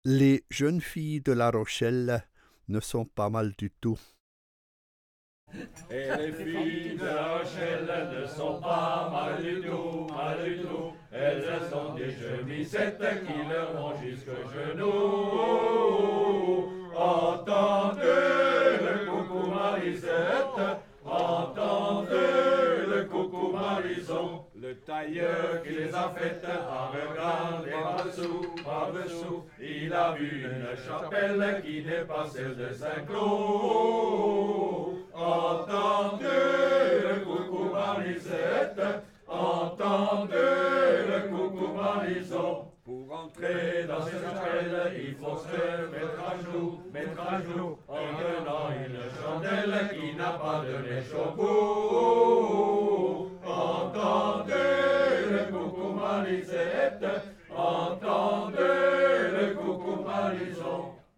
Les jeunes filles de La Rochelle ne sont pas mal du tout. Et les filles de La Rochelle ne sont pas mal du tout, mal du tout. Elles sont des chemisettes qui leur vont jusqu'aux genoux. Entendez le coucou Marisette, entendez le coucou Marison. Le tailleur qui les a faites a regardé par-dessous. Il a vu une chapelle qui dépasse celle de Saint-Cloud. Entendez le coucou Marisette, entendez le coucou Marison. Pour entrer dans cette chapelle, il faut se mettre à genoux, en donnant une chandelle qui n'a pas de mèche au bout. Entendez le coucou Marisette, entendez le coucou Marison.